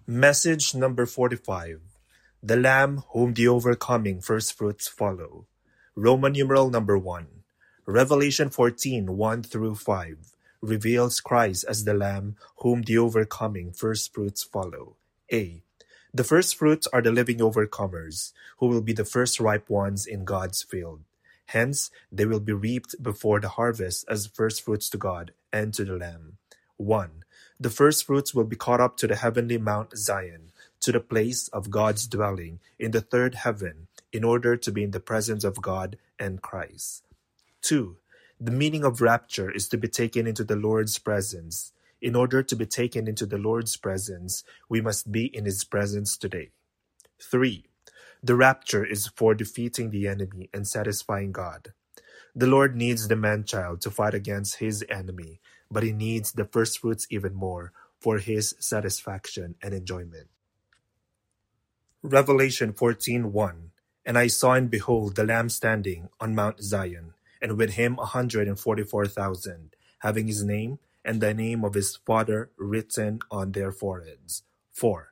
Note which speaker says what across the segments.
Speaker 1: Message number 45. The Lamb whom the overcoming firstfruits follow. Roman numeral number 1. Revelation 14, 1 through 5 reveals Christ as the Lamb whom the overcoming firstfruits follow. A. The firstfruits are the living overcomers, who will be the first ripe ones in God's field. Hence, they will be reaped before the harvest as firstfruits to God and to the Lamb. 1. The firstfruits will be caught up to the heavenly Mount Zion, to the place of God's dwelling in the third heaven, in order to be in the presence of God and Christ. 2. The meaning of rapture is to be taken into the Lord's presence. In order to be taken into the Lord's presence, we must be in His presence today. 3. The rapture is for defeating the enemy and satisfying God. The Lord needs the man-child to fight against His enemy, but He needs the firstfruits even more for His satisfaction and enjoyment. Revelation 14:1. And I saw and behold the Lamb standing on Mount Zion, and with Him 144,000, having His name and the name of His Father written on their foreheads. 4.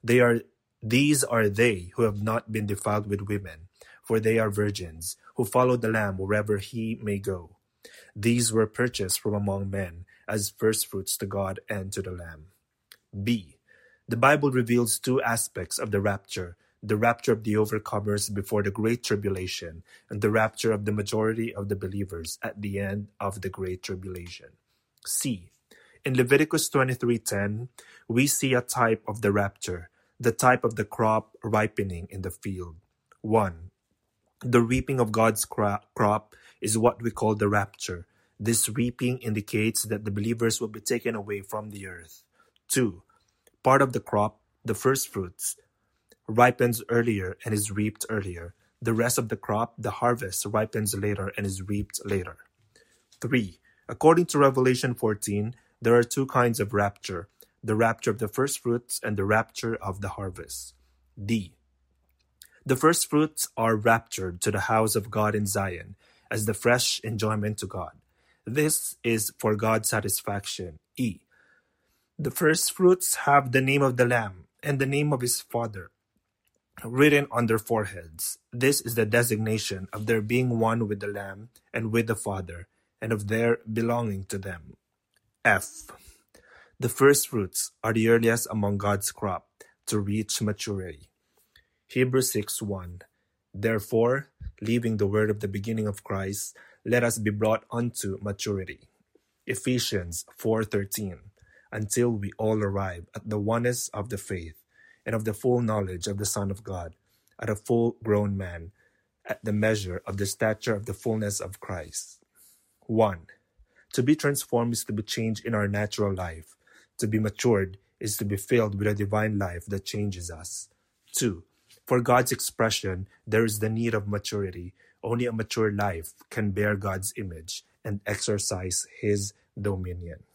Speaker 1: These are they who have not been defiled with women, for they are virgins, who follow the Lamb wherever He may go. These were purchased from among men as firstfruits to God and to the Lamb. B. The Bible reveals two aspects of the rapture of the overcomers before the Great Tribulation, and the rapture of the majority of the believers at the end of the Great Tribulation. C. In Leviticus 23:10, we see a type of the rapture, the type of the crop ripening in the field. 1. The reaping of God's crop is what we call the rapture. This reaping indicates that the believers will be taken away from the earth. 2. Part of the crop, the firstfruits, ripens earlier and is reaped earlier. The rest of the crop, the harvest, ripens later and is reaped later. 3. According to Revelation 14, there are two kinds of rapture, the rapture of the firstfruits and the rapture of the harvest. D. The firstfruits are raptured to the house of God in Zion as the fresh enjoyment to God. This is for God's satisfaction. E. The firstfruits have the name of the Lamb and the name of His Father written on their foreheads. This is the designation of their being one with the Lamb and with the Father, and of their belonging to them. F. The firstfruits are the earliest among God's crop to reach maturity. Hebrews 6:1. Therefore, leaving the word of the beginning of Christ, let us be brought unto maturity. Ephesians 4:13. Until we all arrive at the oneness of the faith and of the full knowledge of the Son of God, at a full-grown man, at the measure of the stature of the fullness of Christ. 1. To be transformed is to be changed in our natural life. To be matured is to be filled with a divine life that changes us. 2. For God's expression, there is the need of maturity. Only a mature life can bear God's image and exercise His dominion.